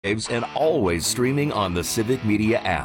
and always streaming on the Civic Media app.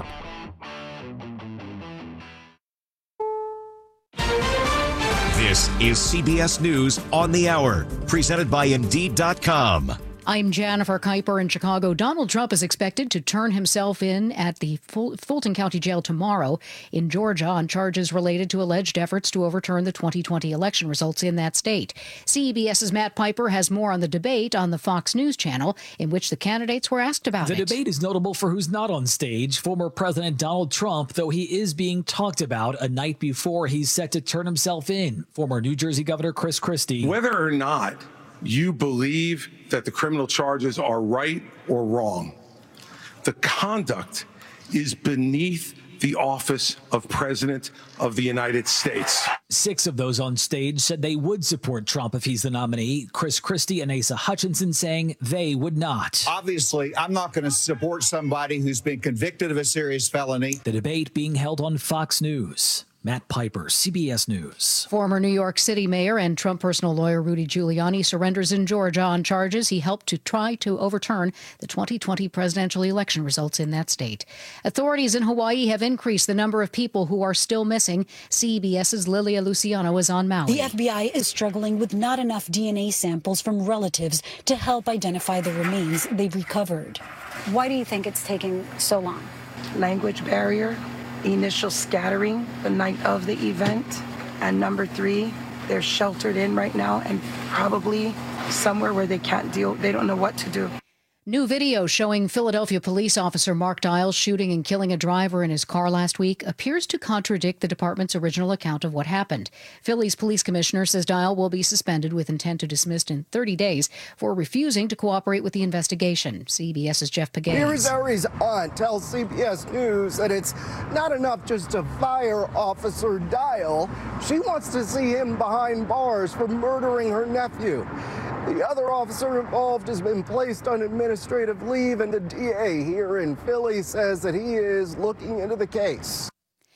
This is CBS News on the Hour, presented by Indeed.com. I'm Jennifer Kuiper in Chicago. Donald Trump is expected to turn himself in at the Fulton County Jail tomorrow in Georgia on charges related to alleged efforts to overturn the 2020 election results in that state. CBS's Matt Piper has more on the debate on the Fox News channel in which the candidates were asked about it. The debate is notable for who's not on stage. Former President Donald Trump, though he is being talked about a night before he's set to turn himself in. Former New Jersey Governor Chris Christie. Whether or not you believe that the criminal charges are right or wrong, the conduct is beneath the office of President of the United States. 6 of those on stage said they would support Trump if he's the nominee. Chris Christie and Asa Hutchinson saying they would not. Obviously, I'm not going to support somebody who's been convicted of a serious felony. The debate being held on Fox News. Matt Piper, CBS News. Former New York City mayor and Trump personal lawyer Rudy Giuliani surrenders in Georgia on charges he helped to try to overturn the 2020 presidential election results in that state. Authorities in Hawaii have increased the number of people who are still missing. CBS's Lilia Luciano is on Maui. The FBI is struggling with not enough DNA samples from relatives to help identify the remains they've recovered. Why do you think it's taking so long? Language barrier. Initial scattering the night of the event, and number 3, they're sheltered in right now and probably somewhere where they don't know what to do. New video showing Philadelphia police officer Mark Dials shooting and killing a driver in his car last week appears to contradict the department's original account of what happened. Philly's police commissioner says Dial will be suspended with intent to dismiss in 30 days for refusing to cooperate with the investigation. CBS's Jeff Pegues. Irizarry's aunt tells CBS News that it's not enough just to fire Officer Dial. She wants to see him behind bars for murdering her nephew. The other officer involved has been placed on administrative leave, and the DA here in Philly says that he is looking into the case.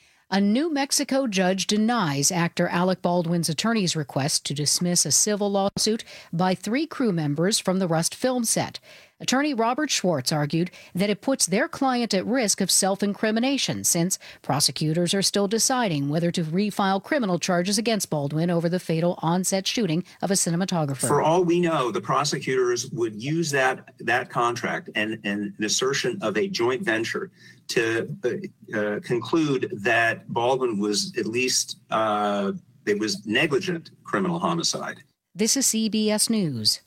A New Mexico judge denies actor Alec Baldwin's attorney's request to dismiss a civil lawsuit by 3 crew members from the Rust film set. Attorney Robert Schwartz argued that it puts their client at risk of self-incrimination since prosecutors are still deciding whether to refile criminal charges against Baldwin over the fatal on-set shooting of a cinematographer. For all we know, the prosecutors would use that contract and an assertion of a joint venture to conclude that Baldwin was at least it was negligent criminal homicide. This is CBS News.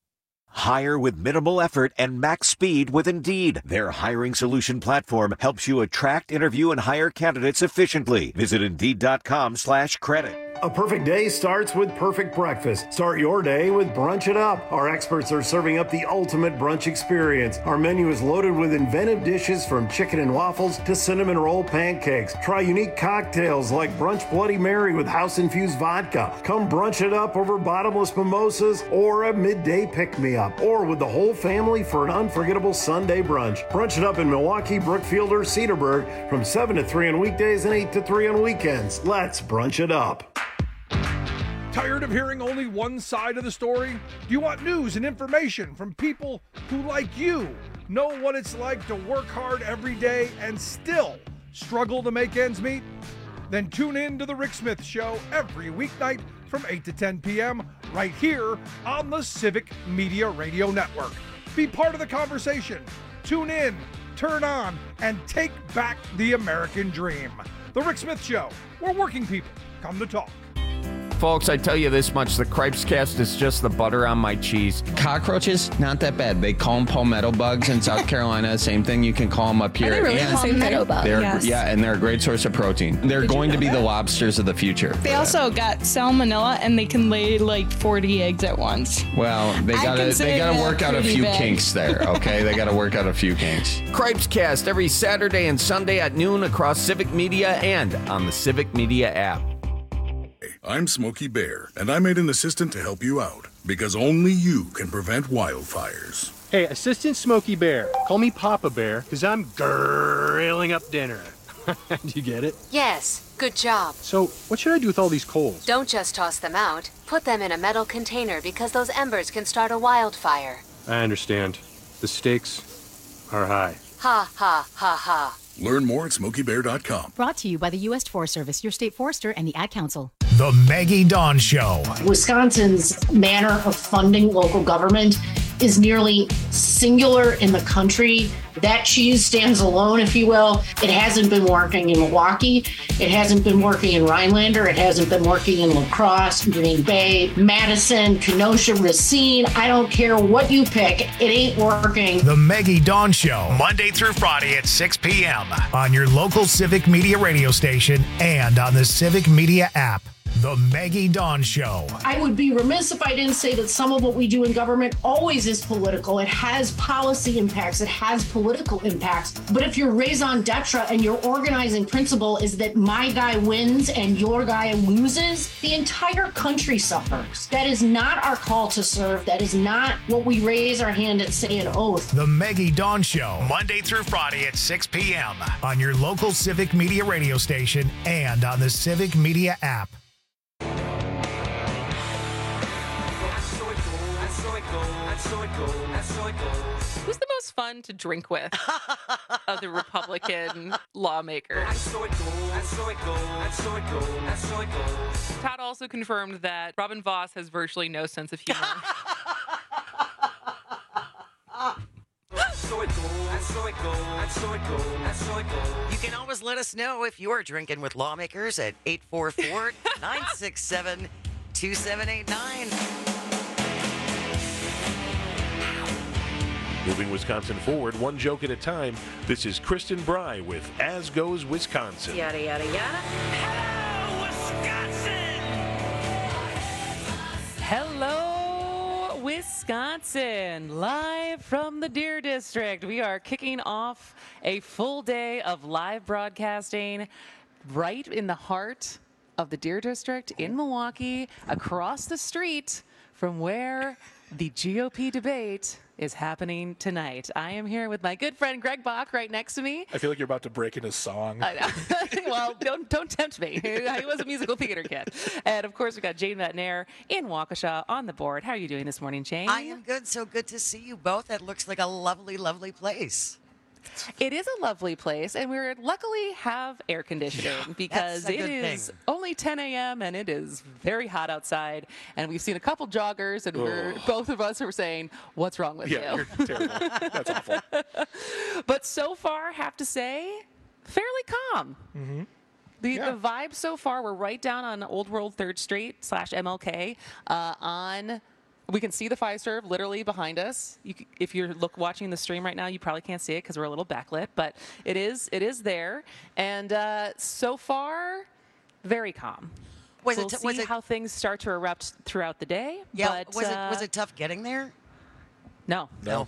Hire with minimal effort and max speed with Indeed. Their hiring solution platform helps you attract, interview, and hire candidates efficiently. Visit Indeed.com/credit. A perfect day starts with perfect breakfast. Start your day with Brunch It Up. Our experts are serving up the ultimate brunch experience. Our menu is loaded with inventive dishes from chicken and waffles to cinnamon roll pancakes. Try unique cocktails like Brunch Bloody Mary with house-infused vodka. Come brunch it up over bottomless mimosas or a midday pick-me-up. Or with the whole family for an unforgettable Sunday brunch. Brunch It Up in Milwaukee, Brookfield, or Cedarburg from 7 to 3 on weekdays and 8 to 3 on weekends. Let's brunch it up. Tired of hearing only one side of the story? Do you want news and information from people who, like you, know what it's like to work hard every day and still struggle to make ends meet? Then tune in to The Rick Smith Show every weeknight from 8 to 10 p.m. right here on the Civic Media Radio Network. Be part of the conversation. Tune in, turn on, and take back the American dream. The Rick Smith Show, where working people come to talk. Folks, I tell you this much, the Cripes Cast is just the butter on my cheese. Cockroaches, not that bad. They call them palmetto bugs in South Carolina. Same thing, you can call them up here. Are they really palmetto bugs? Yes. Yeah, and they're a great source of protein. They're going to be the lobsters of the future. They also got salmonella, and they can lay like 40 eggs at once. Well, they gotta work out a few kinks there, okay? They gotta work out a few kinks. Cripes Cast every Saturday and Sunday at noon across Civic Media and on the Civic Media app. I'm Smokey Bear, and I made an assistant to help you out, because only you can prevent wildfires. Hey, Assistant Smokey Bear, call me Papa Bear, because I'm grilling up dinner. Do you get it? Yes, good job. So, what should I do with all these coals? Don't just toss them out. Put them in a metal container because those embers can start a wildfire. I understand. The stakes are high. Ha ha ha ha. Learn more at SmokeyBear.com. Brought to you by the U.S. Forest Service, your state forester, and the Ad Council. The Maggie Dawn Show. Wisconsin's manner of funding local government is nearly singular in the country. That cheese stands alone, if you will. It hasn't been working in Milwaukee. It hasn't been working in Rhinelander. It hasn't been working in La Crosse, Green Bay, Madison, Kenosha, Racine. I don't care what you pick. It ain't working. The Maggie Dawn Show, Monday through Friday at 6 p.m. on your local Civic Media radio station and on the Civic Media app. The Maggie Dawn Show. I would be remiss if I didn't say that some of what we do in government always is political. It has policy impacts. It has political impacts. But if your raison d'etre and your organizing principle is that my guy wins and your guy loses, the entire country suffers. That is not our call to serve. That is not what we raise our hand and say an oath. The Maggie Dawn Show, Monday through Friday at 6 p.m. on your local Civic Media radio station and on the Civic Media app. Who's the most fun to drink with of the Republican lawmakers? Todd also confirmed that Robin Voss has virtually no sense of humor. You can always let us know if you're drinking with lawmakers at 844-967-2789. Moving Wisconsin forward, one joke at a time. This is Kristen Bry with As Goes Wisconsin. Yada, yada, yada. Hello, Wisconsin. Live from the Deer District. We are kicking off a full day of live broadcasting right in the heart of the Deer District in Milwaukee, across the street from where the GOP debate is happening tonight. I am here with my good friend Greg Bach right next to me. I feel like you're about to break into song. I know. Well, don't tempt me. I was a musical theater kid. And of course, we got Jane Vatnair in Waukesha on the board. How are you doing this morning, Jane? I am good. So good to see you both. It looks like a lovely, lovely place. It is a lovely place, and we luckily have air conditioning because it is only 10 a.m. and it is very hot outside. And we've seen a couple joggers, and both of us are saying, "What's wrong with you?" You're terrible. That's awful. But so far, have to say, fairly calm. Mm-hmm. The vibe so far, we're right down on Old World 3rd Street / MLK we can see the Fiserv literally behind us. If you're watching the stream right now, you probably can't see it because we're a little backlit, but it is there. And so far, very calm. We'll see how things start to erupt throughout the day. Yeah, but, was it tough getting there? No. No.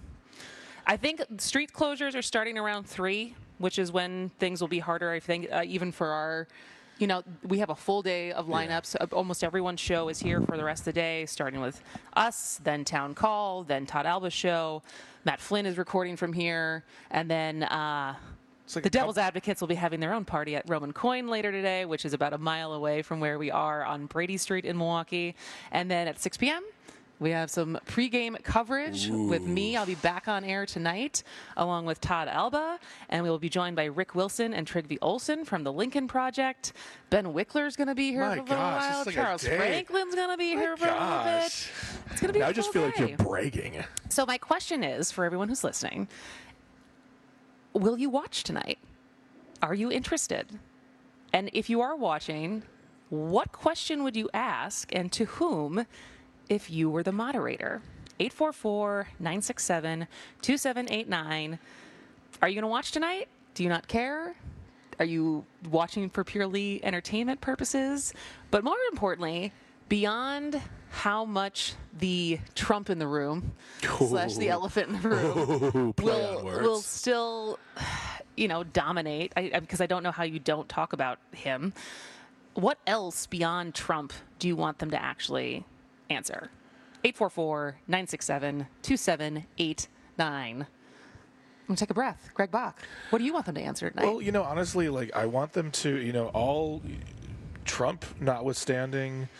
I think street closures are starting around 3, which is when things will be harder, I think, even for our... we have a full day of lineups. Yeah. Almost everyone's show is here for the rest of the day, starting with us, then Town Call, then Todd Alba's show. Matt Flynn is recording from here. And then the Devil's Advocates will be having their own party at Roman Coin later today, which is about a mile away from where we are on Brady Street in Milwaukee. And then at 6 p.m., we have some pregame coverage with me. I'll be back on air tonight, along with Todd Alba, and we will be joined by Rick Wilson and Trygve Olsen from the Lincoln Project. Ben Wickler's going to be here for a little while. Charles Franklin's going to be here for a little bit. It's going to be I just feel like you're bragging. So my question is, for everyone who's listening, will you watch tonight? Are you interested? And if you are watching, what question would you ask, and to whom, if you were the moderator? 844-967-2789. Are you going to watch tonight? Do you not care? Are you watching for purely entertainment purposes? But more importantly, beyond how much the Trump in the room / the elephant in the room will still, dominate, because I don't know how you don't talk about him. What else beyond Trump do you want them to actually answer? 844-967-2789. I'm going to take a breath. Greg Bach, what do you want them to answer tonight? Well, honestly, I want them to, all Trump notwithstanding,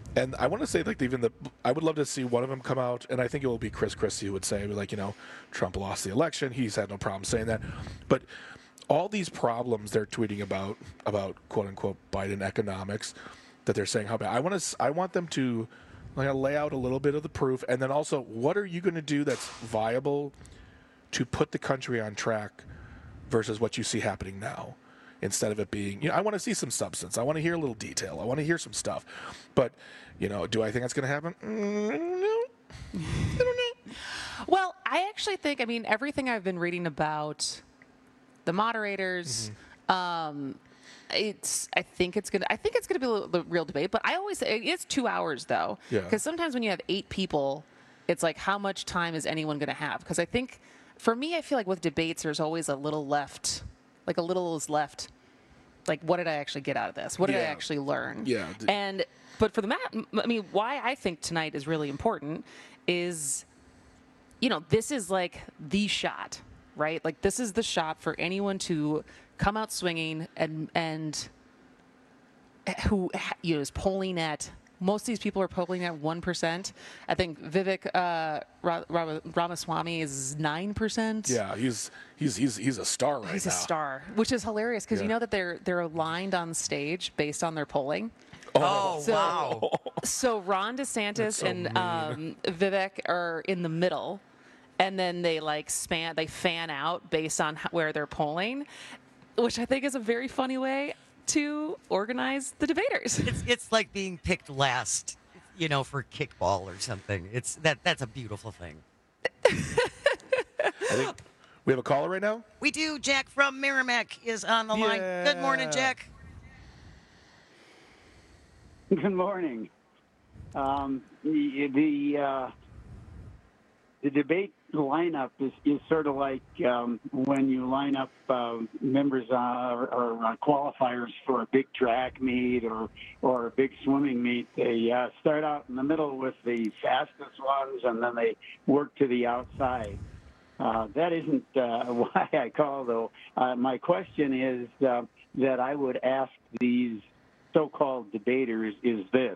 And I want to say, like, I would love to see one of them come out, and I think it will be Chris Christie who would say, like, Trump lost the election. He's had no problem saying that. But all these problems they're tweeting about quote unquote Biden economics, that they're saying how bad. I want them to lay out a little bit of the proof, and then also, what are you going to do that's viable to put the country on track versus what you see happening now? Instead of it being, I want to see some substance. I want to hear a little detail. I want to hear some stuff. But, do I think that's going to happen? No. I don't know. Well, I actually think, everything I've been reading about the moderators, I think it's gonna be the real debate. But I always say it's 2 hours though, because sometimes when you have 8 people, it's like, how much time is anyone going to have? Because I think, for me, I feel like with debates, there's always a little left. Like, a little is left. Like, what did I actually get out of this? What did I actually learn? Yeah. But for why I think tonight is really important is, this is like the shot, right? Like, this is the shot for anyone to come out swinging and who is polling at. Most of these people are polling at 1%. I think Vivek Ramaswamy is 9%. Yeah, he's a star right now. He's a star, which is hilarious because you know that they're aligned on stage based on their polling. Wow. So Ron DeSantis and Vivek are in the middle, and then they fan out based on where they're polling, which I think is a very funny way to organize the debaters. It's like being picked last, for kickball or something. That's a beautiful thing. I think we have a caller right now. We do. Jack from Merrimack is on the line. Good morning, Jack. Good morning. The debate lineup is sort of like when you line up members or qualifiers for a big track meet or a big swimming meet. They start out in the middle with the fastest ones, and then they work to the outside. That isn't why I call, though. My question is that I would ask these so-called debaters is this.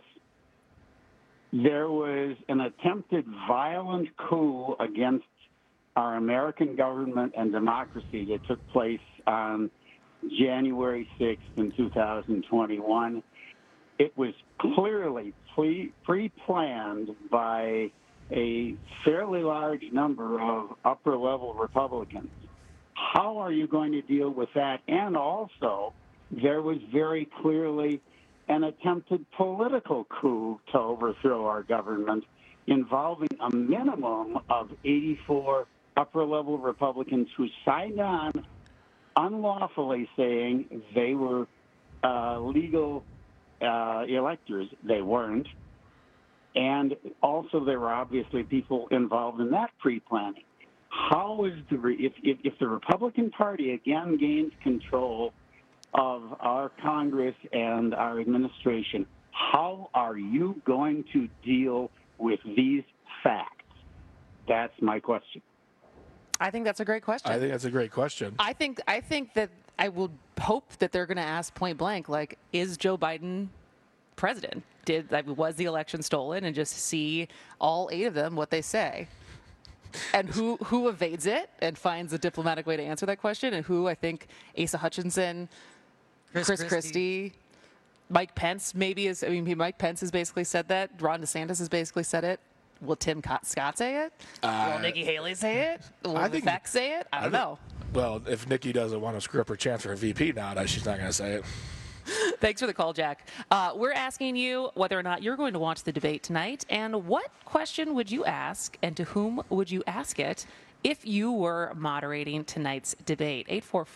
There was an attempted violent coup against our American government and democracy that took place on January 6th in 2021. It was clearly pre-planned by a fairly large number of upper-level Republicans. How are you going to deal with that? And also, there was very clearly an attempted political coup to overthrow our government involving a minimum of 84 upper-level Republicans who signed on unlawfully saying they were legal electors. They weren't. And also there were obviously people involved in that pre-planning. How is if the Republican Party again gains control of our Congress and our administration, how are you going to deal with these facts? That's my question. I think that's a great question. I think that's a great question. I think that I will hope that they're going to ask point blank, like, is Joe Biden president? Was the election stolen? And just see all 8 of them what they say. And who evades it and finds a diplomatic way to answer that question, and who, I think, Asa Hutchinson, Chris Christie, Mike Pence Mike Pence has basically said that. Ron DeSantis has basically said it. Will Tim Scott say it? Will Nikki Haley say it? Will Vivek say it? I don't know. Well, if Nikki doesn't want to screw up her chance for a VP nowadays, she's not going to say it. Thanks for the call, Jack. We're asking you whether or not you're going to watch the debate tonight, and what question would you ask, and to whom would you ask it if you were moderating tonight's debate?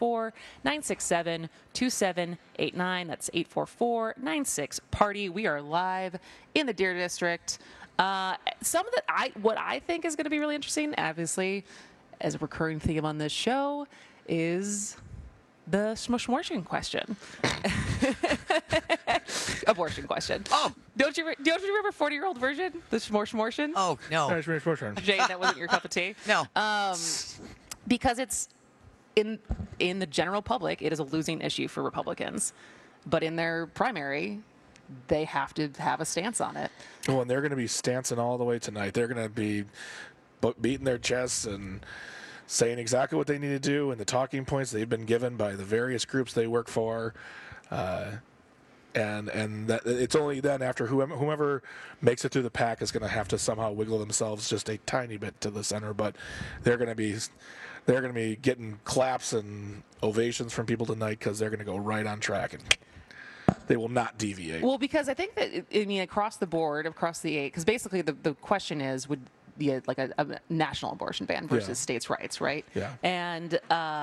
844-967-2789. That's 844-96-PARTY. We are live in the Deer District. What I think is going to be really interesting, obviously, as a recurring theme on this show, is the smush-mortion question. Abortion question. Oh, don't you remember 40-year-old version? The smush-mortion? Oh no, Jane, that wasn't your cup of tea. No, because it's in the general public, it is a losing issue for Republicans, but in their primary, they have to have a stance on it. Well, and they're going to be stancing all the way tonight. They're going to be beating their chests and saying exactly what they need to do and the talking points they've been given by the various groups they work for. And that it's only then after whomever makes it through the pack is going to have to somehow wiggle themselves just a tiny bit to the center. But they're going to be getting claps and ovations from people tonight because they're going to go right on track and they will not deviate. Well, because I think that across the board, across the 8, because basically the question is would be a national abortion ban versus states' rights, right? Yeah. And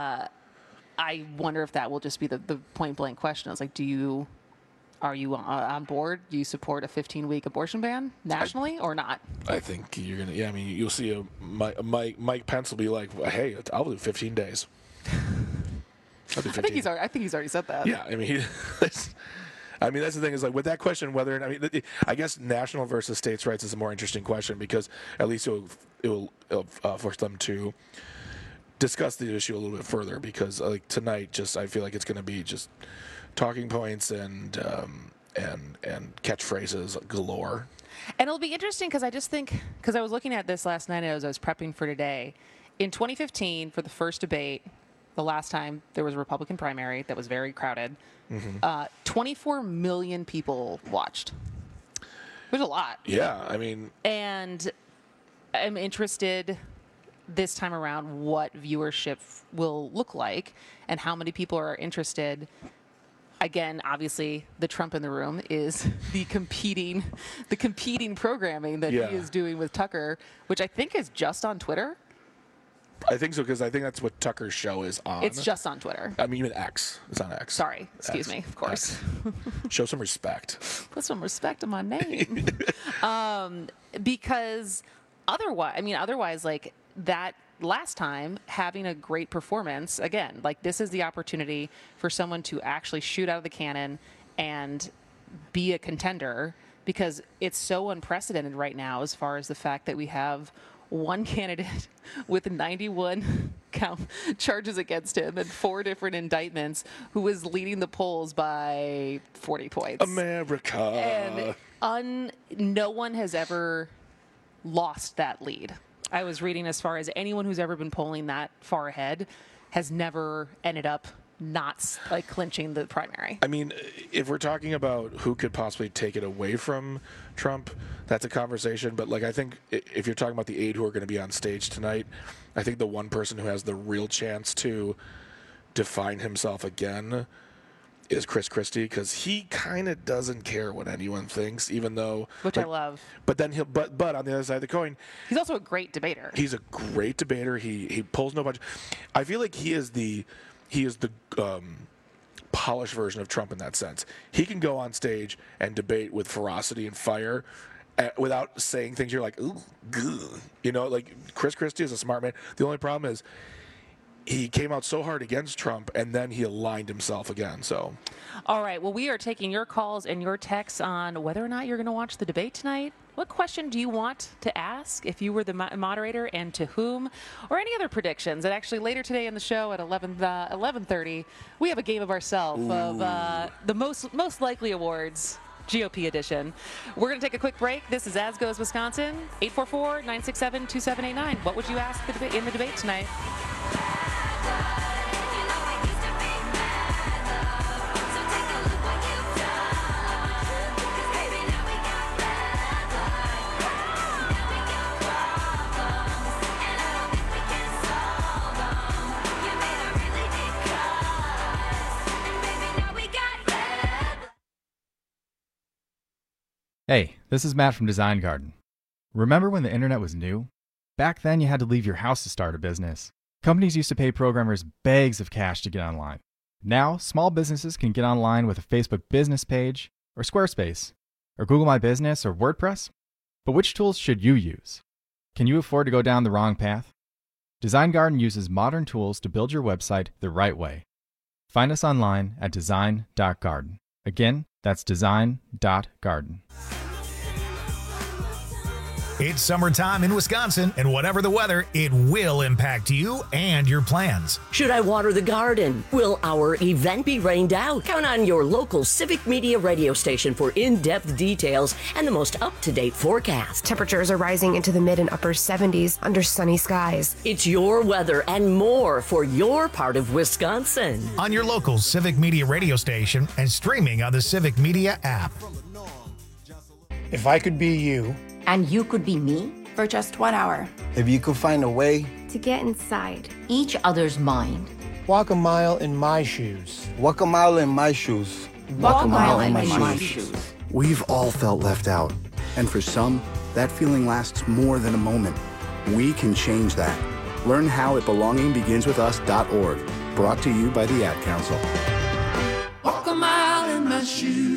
I wonder if that will just be the point blank question. It's like, are you on board? Do you support a 15-week abortion ban nationally or not? I think you're gonna. Yeah, I mean, you'll see Mike Pence will be like, "Hey, I'll do 15 days." I think he's already said that. Yeah, I mean, that's the thing is like with that question whether I guess national versus states' rights is a more interesting question because at least it will force them to discuss the issue a little bit further because like tonight, I feel like it's going to be just talking points and catchphrases galore. And it'll be interesting because I was looking at this last night as I was prepping for today. In 2015, for the first debate, the last time there was a Republican primary that was very crowded, 24 million people watched. There's a lot. Yeah, I mean. And I'm interested this time around what viewership will look like and how many people are interested. Again, obviously, the Trump in the room is the competing programming that he is doing with Tucker, which I think is just on Twitter. I think so because I think that's what Tucker's show is on. It's just on Twitter. I mean, even X. It's on X. Sorry, excuse me. Of course. Show some respect. Put some respect on my name. Because otherwise, like that. Last time, having a great performance, again, like this is the opportunity for someone to actually shoot out of the cannon and be a contender because it's so unprecedented right now as far as the fact that we have one candidate with 91 charges against him and 4 different indictments who is leading the polls by 40 points. America. And no one has ever lost that lead. I was reading as far as anyone who's ever been polling that far ahead has never ended up not like clinching the primary. I mean, if we're talking about who could possibly take it away from Trump, that's a conversation. But like, I think if you're talking about the 8 who are going to be on stage tonight, I think the one person who has the real chance to define himself again is Chris Christie because he kind of doesn't care what anyone thinks, even though I love. But then but on the other side of the coin, he's also a great debater. He's a great debater. He pulls no punch. I feel like he is the polished version of Trump in that sense. He can go on stage and debate with ferocity and fire without saying things you're like, ooh, gah. Like Chris Christie is a smart man. The only problem is he came out so hard against Trump, and then he aligned himself again. So, all right. Well, we are taking your calls and your texts on whether or not you're going to watch the debate tonight. What question do you want to ask if you were the moderator, and to whom, or any other predictions? And actually, later today in the show at 11:30, we have a game of ourselves of the most likely awards. GOP edition. We're going to take a quick break. This is As Goes Wisconsin, 844-967-2789. What would you ask in the debate tonight? Hey, this is Matt from Design Garden. Remember when the internet was new? Back then you had to leave your house to start a business. Companies used to pay programmers bags of cash to get online. Now, small businesses can get online with a Facebook business page, or Squarespace, or Google My Business, or WordPress. But which tools should you use? Can you afford to go down the wrong path? Design Garden uses modern tools to build your website the right way. Find us online at design.garden. Again, that's design.garden. It's summertime in Wisconsin, and whatever the weather, it will impact you and your plans. Should I water the garden? Will our event be rained out? Count on your local Civic Media radio station for in-depth details and the most up-to-date forecast. Temperatures are rising into the mid and upper 70s under sunny skies. It's your weather and more for your part of Wisconsin. On your local Civic Media radio station and streaming on the Civic Media app. If I could be you. And you could be me? For just 1 hour. If you could find a way to get inside each other's mind. Walk a mile in my shoes. Walk a mile in my shoes. Walk a mile in my shoes. We've all felt left out. And for some, that feeling lasts more than a moment. We can change that. Learn how at belongingbeginswithus.org. Brought to you by the Ad Council. Walk a mile in my shoes.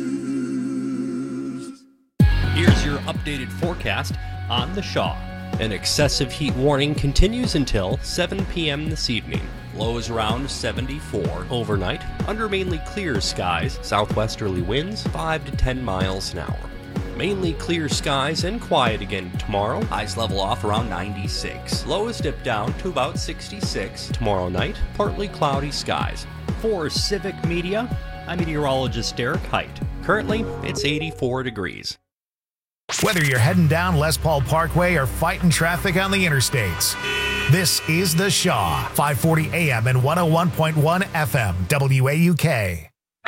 Here's your updated forecast on the Shaw. An excessive heat warning continues until 7 p.m. this evening. Lows around 74 overnight, under mainly clear skies, southwesterly winds 5 to 10 miles an hour. Mainly clear skies and quiet again tomorrow. Highs level off around 96. Lows dip down to about 66 tomorrow night. Partly cloudy skies. For Civic Media, I'm meteorologist Derek Height. Currently, it's 84 degrees. Whether you're heading down Les Paul Parkway or fighting traffic on the interstates, this is The Shaw, 540 AM and 101.1 FM, WAUK.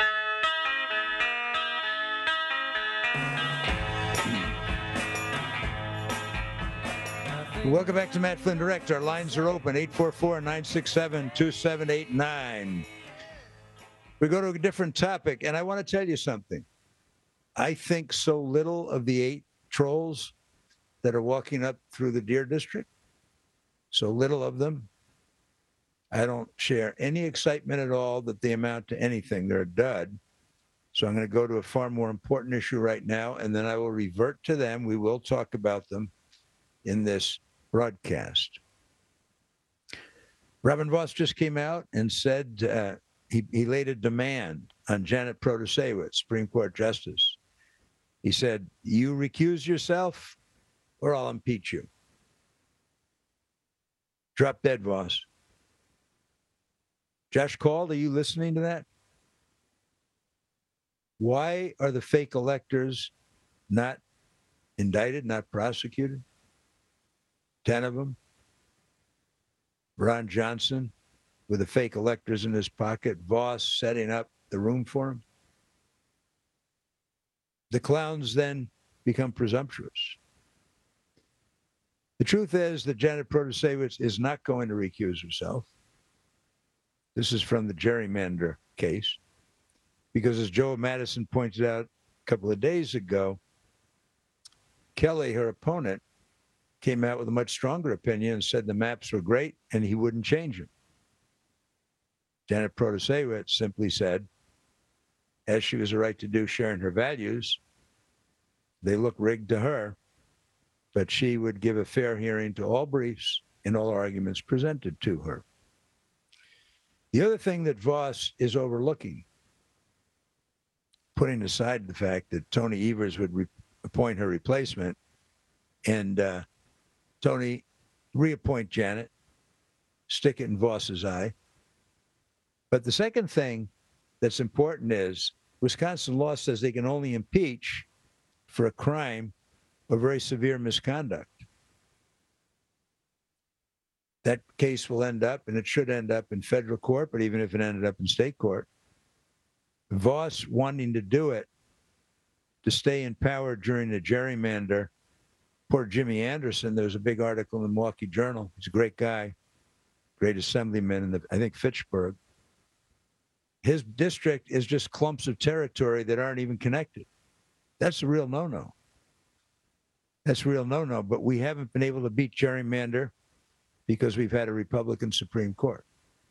Welcome back to Matt Flynn Direct. Our lines are open, 844-967-2789. We go to a different topic, and I want to tell you something. I think so little of the 8 trolls that are walking up through the Deer District, so little of them. I don't share any excitement at all that they amount to anything. They're a dud. So I'm going to go to a far more important issue right now, and then I will revert to them. We will talk about them in this broadcast. Robin Vos just came out and said he laid a demand on Janet Protasewicz, Supreme Court Justice. He said, you recuse yourself or I'll impeach you. Drop dead, Vos. Josh Cald, are you listening to that? Why are the fake electors not indicted, not prosecuted? 10 of them. Ron Johnson with the fake electors in his pocket. Vos setting up the room for him. The clowns then become presumptuous. The truth is that Janet Protasewicz is not going to recuse herself. This is from the gerrymander case. Because as Joe Madison pointed out a couple of days ago, Kelly, her opponent, came out with a much stronger opinion and said the maps were great and he wouldn't change them. Janet Protasewicz simply said, as she was a right to do, sharing her values, they look rigged to her, but she would give a fair hearing to all briefs and all arguments presented to her. The other thing that Vos is overlooking, putting aside the fact that Tony Evers would appoint her replacement and Tony reappoint Janet, stick it in Vos's eye. But the second thing that's important is Wisconsin law says they can only impeach for a crime or very severe misconduct. That case will end up, and it should end up in federal court, but even if it ended up in state court, Vos wanting to do it to stay in power during the gerrymander. Poor Jimmy Anderson, there's a big article in the Milwaukee Journal. He's a great guy, great assemblyman in I think Fitchburg. His district is just clumps of territory that aren't even connected. That's a real no-no. That's a real no-no, but we haven't been able to beat gerrymander because we've had a Republican Supreme Court.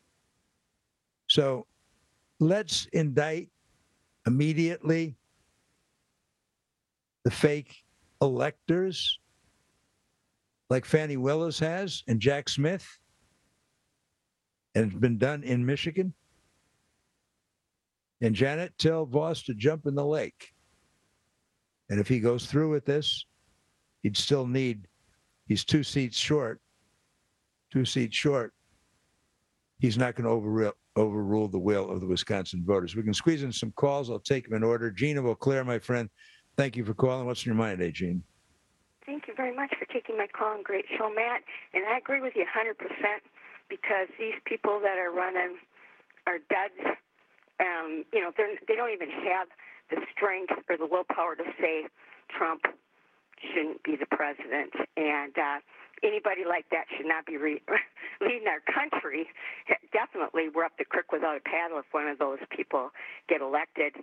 So let's indict immediately the fake electors like Fannie Willis has and Jack Smith, and it's been done in Michigan. And Janet, tell Vos to jump in the lake. And if he goes through with this, he'd still need, he's 2 seats short. 2 seats short. He's not going to overrule the will of the Wisconsin voters. We can squeeze in some calls. I'll take them in order. Gene of Eau Claire, my friend, thank you for calling. What's in your mind today, Gene? Thank you very much for taking my call, and great show, Matt. And I agree with you 100% because these people that are running are duds. They don't even have the strength or the willpower to say Trump shouldn't be the president. And anybody like that should not be leading our country. Definitely, we're up the creek without a paddle if one of those people get elected.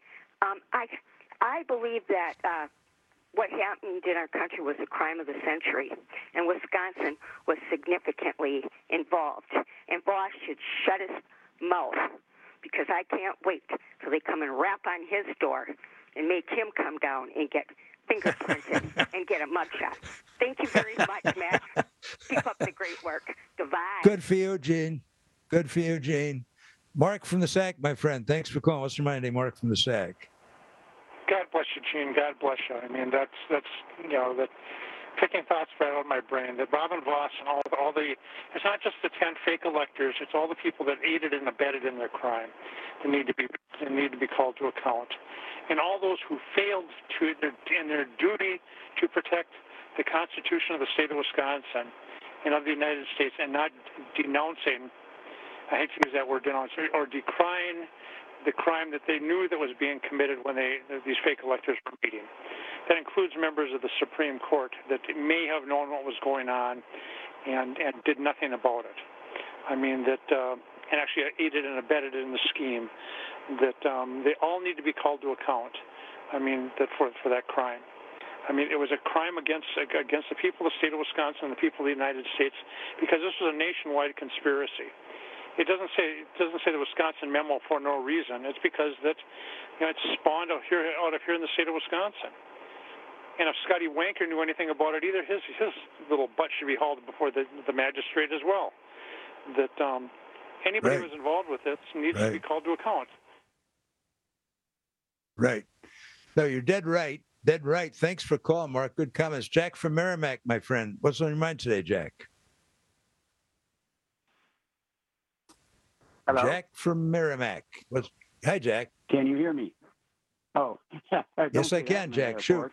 I believe that what happened in our country was a crime of the century, and Wisconsin was significantly involved. And Voss should shut his mouth, because I can't wait till they come and rap on his door and make him come down and get fingerprinted and get a mugshot. Thank you very much, Matt. Keep up the great work. Goodbye. Good for you, Gene. Good for you, Gene. Mark from the SAC, my friend. Thanks for calling. What's your mind today, Mark from the SAC? God bless you, Gene. God bless you. I mean, that's that picking thoughts right out of my brain. That Robin Voss and all the, it's not just the 10 fake electors. It's all the people that aided and abetted in their crime that need to be called to account, and all those who failed in their duty to protect the Constitution of the state of Wisconsin and of the United States, and not denouncing. I hate to use that word, denounce, or decrying the crime that they knew that was being committed when these fake electors were meeting. That includes members of the Supreme Court that may have known what was going on and did nothing about it. I mean, and actually aided and abetted in the scheme, that they all need to be called to account. I mean, that for that crime. I mean, it was a crime against the people of the state of Wisconsin and the people of the United States, because this was a nationwide conspiracy. It doesn't say the Wisconsin memo for no reason. It's because it's spawned out of here in the state of Wisconsin. And if Scotty Wanker knew anything about it either, his little butt should be hauled before the magistrate as well. That anybody who was involved with this needs to be called to account. Right. No, you're dead right. Dead right. Thanks for calling, Mark. Good comments. Jack from Merrimack, my friend. What's on your mind today, Jack? Hello? Jack from Merrimack. Hi, Jack. Can you hear me? Oh. Yes, I can, Jack. Shoot.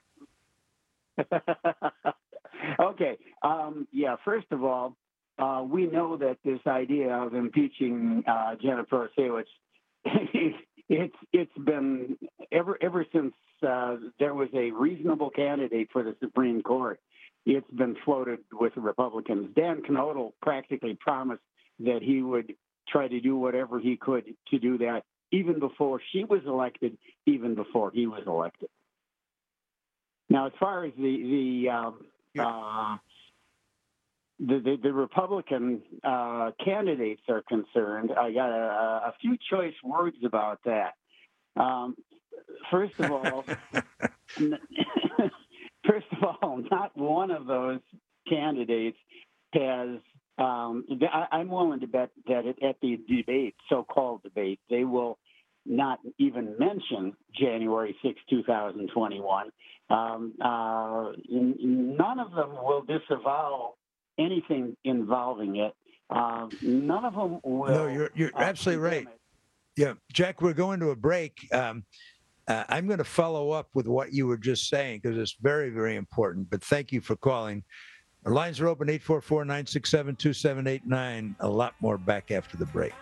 Okay. First of all, we know that this idea of impeaching Jennifer Sewitz, it's been ever since there was a reasonable candidate for the Supreme Court. It's been floated with the Republicans. Dan Knodel practically promised that he would try to do whatever he could to do that, even before she was elected, even before he was elected. Now, as far as the Republican candidates are concerned, I got a few choice words about that. First of all, not one of those candidates has. I'm willing to bet that at the debate, so-called debate, they will not even mention January 6, 2021. None of them will disavow anything involving it. None of them will. No, you're absolutely right. Yeah, Jack, we're going to a break. I'm going to follow up with what you were just saying because it's very, very important. But thank you for calling. Our lines are open, 844-967-2789. A lot more back after the break.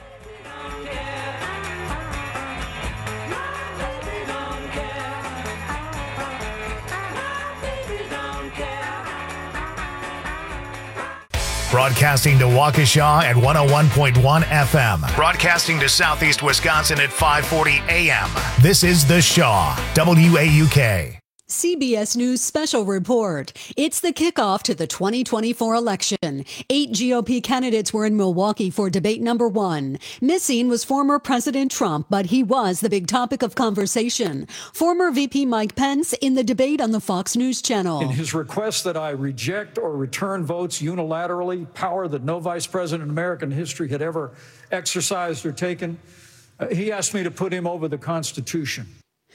Broadcasting to Waukesha at 101.1 FM. Broadcasting to Southeast Wisconsin at 540 AM. This is The Shaw, WAUK. CBS News Special Report. It's the kickoff to the 2024 election. 8 GOP candidates were in Milwaukee for debate number 1. Missing was former President Trump, but he was the big topic of conversation. Former VP Mike Pence in the debate on the Fox News Channel. In his request that I reject or return votes unilaterally, power that no vice president in American history had ever exercised or taken, he asked me to put him over the Constitution.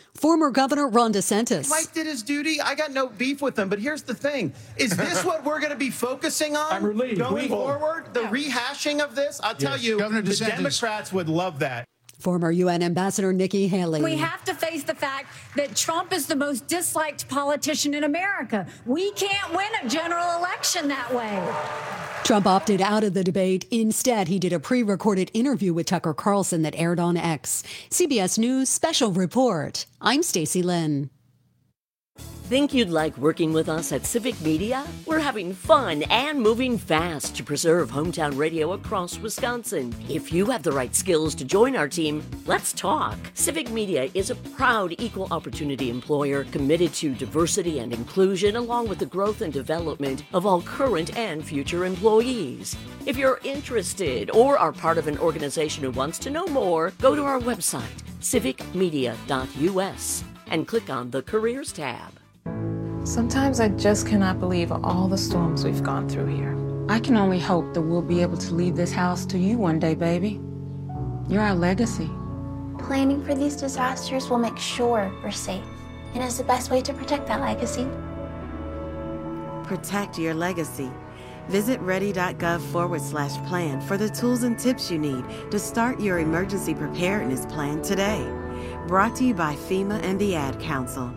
Former Governor Ron DeSantis. Mike did his duty. I got no beef with him. But here's the thing. Is this what we're going to be focusing on I'm relieved. going forward? The rehashing of this? I'll tell you, Governor the DeSantis. Democrats would love that. Former UN Ambassador Nikki Haley. We have to face the fact that Trump is the most disliked politician in America. We can't win a general election that way. Trump opted out of the debate. Instead, he did a pre-recorded interview with Tucker Carlson that aired on X. CBS News Special Report. I'm Stacey Lynn. Think you'd like working with us at Civic Media? We're having fun and moving fast to preserve hometown radio across Wisconsin. If you have the right skills to join our team, let's talk. Civic Media is a proud equal opportunity employer committed to diversity and inclusion, along with the growth and development of all current and future employees. If you're interested or are part of an organization who wants to know more, go to our website, civicmedia.us, and click on the Careers tab. Sometimes I just cannot believe all the storms we've gone through here. I can only hope that we'll be able to leave this house to you one day, baby. You're our legacy. Planning for these disasters will make sure we're safe, and is the best way to protect that legacy. Protect your legacy. Visit ready.gov/plan for the tools and tips you need to start your emergency preparedness plan today. Brought to you by FEMA and the Ad Council.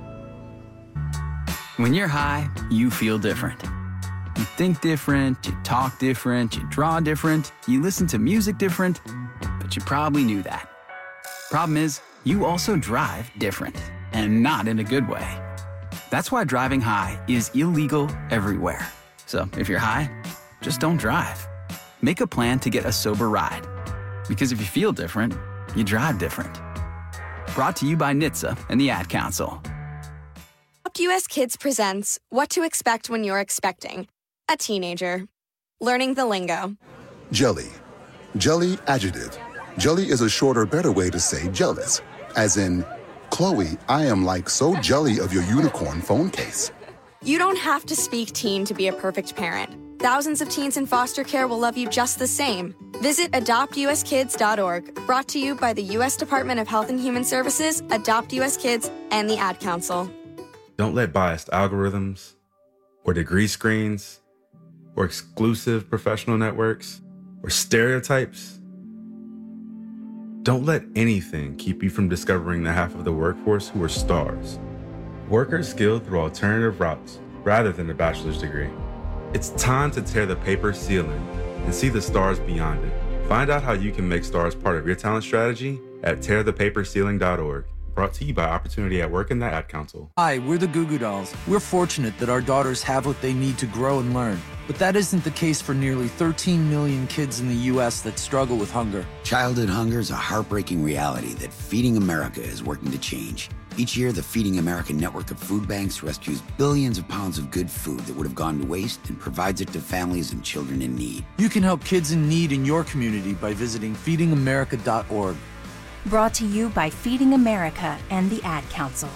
When you're high, you feel different. You think different, you talk different, you draw different, you listen to music different, but you probably knew that. Problem is, you also drive different, and not in a good way. That's why driving high is illegal everywhere. So if you're high, just don't drive. Make a plan to get a sober ride. Because if you feel different, you drive different. Brought to you by NHTSA and the Ad Council. US Kids presents What to Expect When You're Expecting a Teenager. Learning the lingo. Jelly. Jelly adjective. Jelly is a shorter, better way to say jealous. As in, Chloe, I am like so jelly of your unicorn phone case. You don't have to speak teen to be a perfect parent. Thousands of teens in foster care will love you just the same. Visit adoptuskids.org. Brought to you by the U.S. Department of Health and Human Services, Adopt U.S. Kids, and the Ad Council. Don't let biased algorithms or degree screens or exclusive professional networks or stereotypes. Don't let anything keep you from discovering the half of the workforce who are stars. Workers skilled through alternative routes rather than a bachelor's degree. It's time to tear the paper ceiling and see the stars beyond it. Find out how you can make stars part of your talent strategy at tearthepaperceiling.org. Brought to you by Opportunity at Work and the Ad Council. Hi, we're the Goo Goo Dolls. We're fortunate that our daughters have what they need to grow and learn. But that isn't the case for nearly 13 million kids in the U.S. that struggle with hunger. Childhood hunger is a heartbreaking reality that Feeding America is working to change. Each year, the Feeding America network of food banks rescues billions of pounds of good food that would have gone to waste and provides it to families and children in need. You can help kids in need in your community by visiting feedingamerica.org. Brought to you by Feeding America and the Ad Council.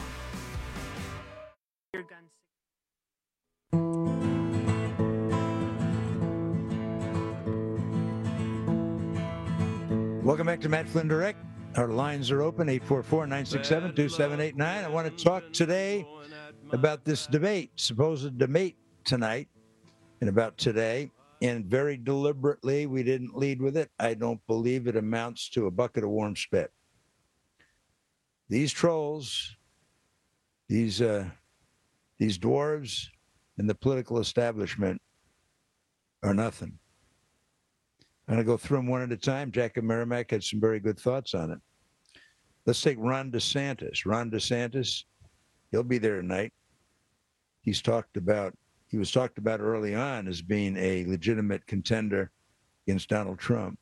Welcome back to Matt Flynn Direct. Our lines are open, 844-967-2789. I want to talk today about this debate, supposed debate tonight, and about today. And very deliberately, we didn't lead with it. I don't believe it amounts to a bucket of warm spit. These trolls, these dwarves in the political establishment are nothing. I'm going to go through them one at a time. Jack of Merrimack had some very good thoughts on it. Let's take Ron DeSantis. Ron DeSantis, he'll be there tonight. He was talked about early on as being a legitimate contender against Donald Trump.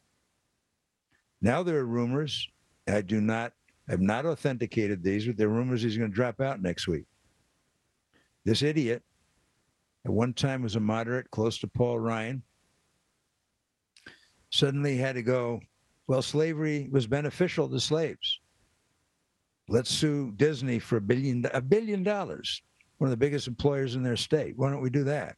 Now there are rumors. I've not authenticated these, but there are rumors he's going to drop out next week. This idiot, at one time was a moderate, close to Paul Ryan, suddenly had to go, well, slavery was beneficial to slaves. Let's sue Disney for $1 billion, one of the biggest employers in their state. Why don't we do that?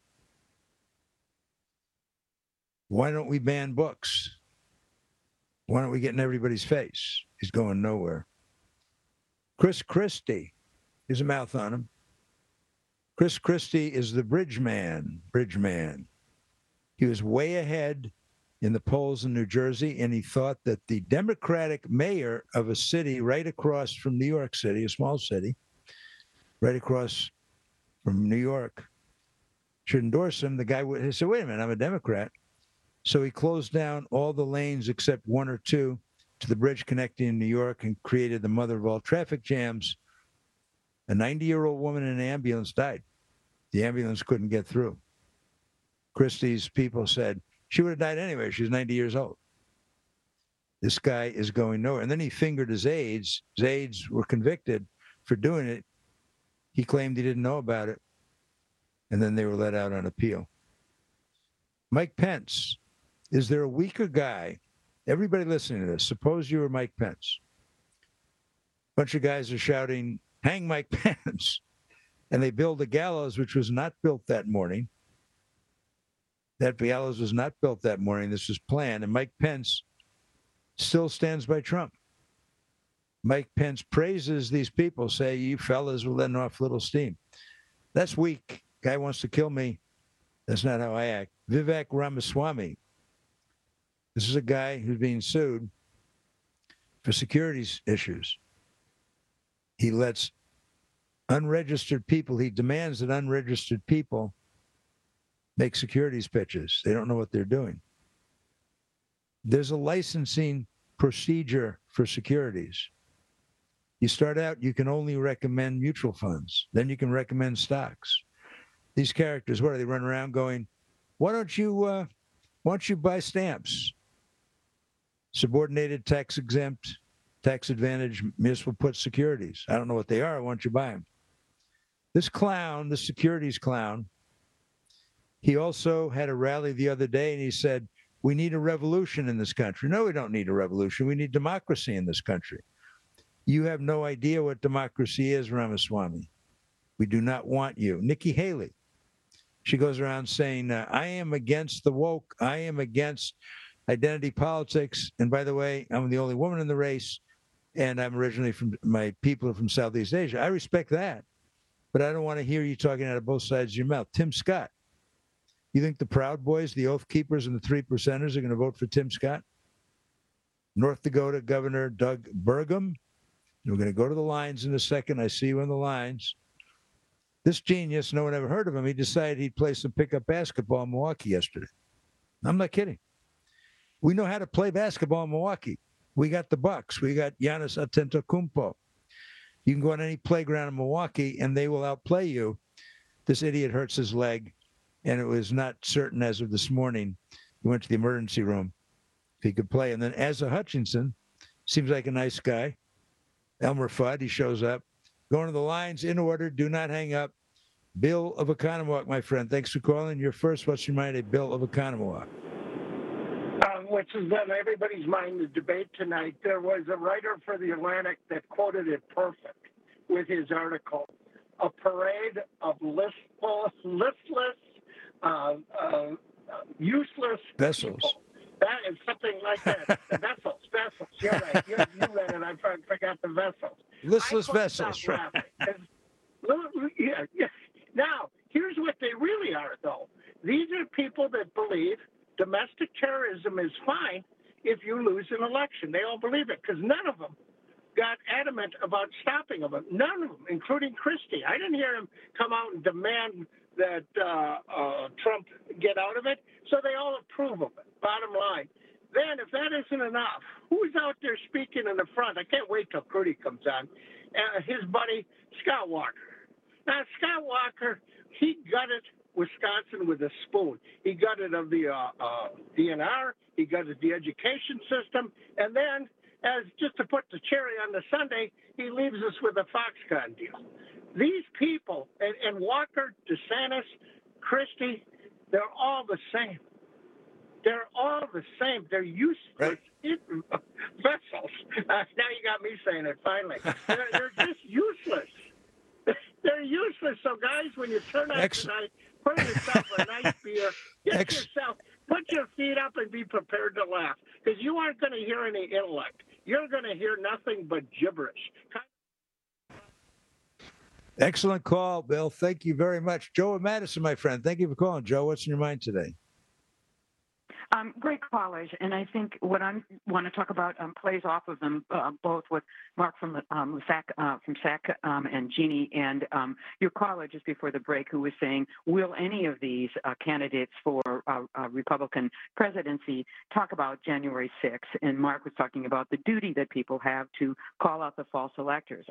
Why don't we ban books? Why don't we get in everybody's face? He's going nowhere. Chris Christie, there's a mouth on him. Chris Christie is the bridge man. He was way ahead in the polls in New Jersey, and he thought that the Democratic mayor of a city right across from New York City, a small city, right across from New York, should endorse him. The guy he said, wait a minute, I'm a Democrat. So he closed down all the lanes except one or two to the bridge connecting New York and created the mother of all traffic jams. A 90-year-old woman in an ambulance died. The ambulance couldn't get through. Christie's people said she would have died anyway. She's 90 years old. This guy is going nowhere. And then he fingered his aides. His aides were convicted for doing it. He claimed he didn't know about it. And then they were let out on appeal. Mike Pence. Is there a weaker guy? Everybody listening to this, suppose you were Mike Pence. A bunch of guys are shouting, hang Mike Pence. And they build a gallows, which was not built that morning. That gallows was not built that morning. This was planned. And Mike Pence still stands by Trump. Mike Pence praises these people, say, you fellas were letting off little steam. That's weak. Guy wants to kill me. That's not how I act. Vivek Ramaswamy. This is a guy who's being sued for securities issues. He lets unregistered people, he demands that unregistered people make securities pitches. They don't know what they're doing. There's a licensing procedure for securities. You start out, you can only recommend mutual funds. Then you can recommend stocks. These characters, what do they run around going, why don't you buy stamps? Subordinated, tax exempt, tax advantage, municipal put securities. I don't know what they are. Why don't you buy them? This clown, the securities clown, he also had a rally the other day and he said, we need a revolution in this country. No, we don't need a revolution. We need democracy in this country. You have no idea what democracy is, Ramaswamy. We do not want you. Nikki Haley, she goes around saying, I am against the woke. I am against identity politics. And by the way, I'm the only woman in the race. And I'm originally my people are from Southeast Asia. I respect that. But I don't want to hear you talking out of both sides of your mouth. Tim Scott. You think the Proud Boys, the Oath Keepers, and the 3%ers are going to vote for Tim Scott? North Dakota Governor Doug Burgum. We're going to go to the lines in a second. I see you on the lines. This genius, no one ever heard of him. He decided he'd play some pickup basketball in Milwaukee yesterday. I'm not kidding. We know how to play basketball in Milwaukee. We got the Bucks. We got Giannis Antetokounmpo. You can go on any playground in Milwaukee, and they will outplay you. This idiot hurts his leg, and it was not certain as of this morning. He went to the emergency room if he could play. And then Asa Hutchinson seems like a nice guy. Elmer Fudd, he shows up. Going to the lines in order. Do not hang up. Bill of Oconomowoc, my friend. Thanks for calling. You're first. What's your mind, Bill of Oconomowoc? Which is on everybody's mind, the debate tonight. There was a writer for The Atlantic that quoted it perfect with his article. A parade of listless, useless vessels. People. That is something like that. Vessels. You're right. You read it. I forgot the vessels. Listless vessels. Right. Yeah. Now, here's what they really are, though. These are people that believe domestic terrorism is fine if you lose an election. They all believe it because none of them got adamant about stopping them. None of them, including Christie. I didn't hear him come out and demand that Trump get out of it, so they all approve of it, bottom line. Then, if that isn't enough, who's out there speaking in the front? I can't wait till Crudy comes on. His buddy, Scott Walker. Now, Scott Walker, he gutted Wisconsin with a spoon. He gutted of the DNR. He gutted the education system. And then, as just to put the cherry on the sundae, he leaves us with a Foxconn deal. These people, and Walker, DeSantis, Christie, they're all the same. They're all the same. They're useless vessels. Now you got me saying it finally. They're just useless. They're useless. So, guys, when you turn out tonight, pour yourself a nice beer. Put your feet up and be prepared to laugh. Because you aren't going to hear any intellect. You're going to hear nothing but gibberish. Excellent call, Bill. Thank you very much. Joe and Madison, my friend. Thank you for calling. Joe, what's in your mind today? Great callers, and I think what I want to talk about plays off of them both with Mark from SAC and Jeannie, and your caller just before the break who was saying, will any of these candidates for Republican presidency talk about January 6th? And Mark was talking about the duty that people have to call out the false electors.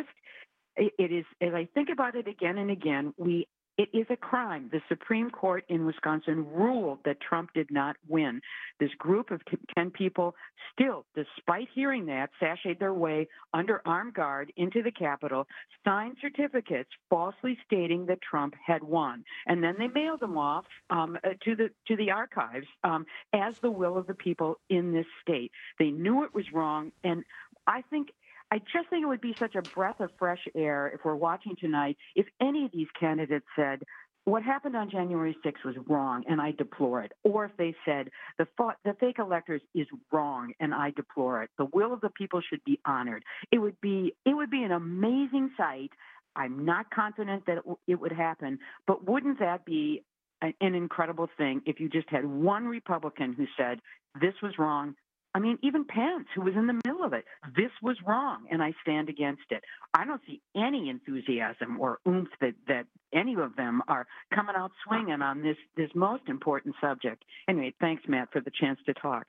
It is, as I think about it again and again, it is a crime. The Supreme Court in Wisconsin ruled that Trump did not win. This group of 10 people still, despite hearing that, sashayed their way under armed guard into the Capitol, signed certificates falsely stating that Trump had won. And then they mailed them off to the archives as the will of the people in this state. They knew it was wrong, and I just think it would be such a breath of fresh air if we're watching tonight if any of these candidates said, what happened on January 6th was wrong, and I deplore it. Or if they said, the fake electors is wrong, and I deplore it. The will of the people should be honored. It would be an amazing sight. I'm not confident that it would happen, but wouldn't that be an incredible thing if you just had one Republican who said, this was wrong? I mean, even Pence, who was in the middle of it, this was wrong, and I stand against it. I don't see any enthusiasm or oomph that any of them are coming out swinging on this most important subject. Anyway, thanks, Matt, for the chance to talk.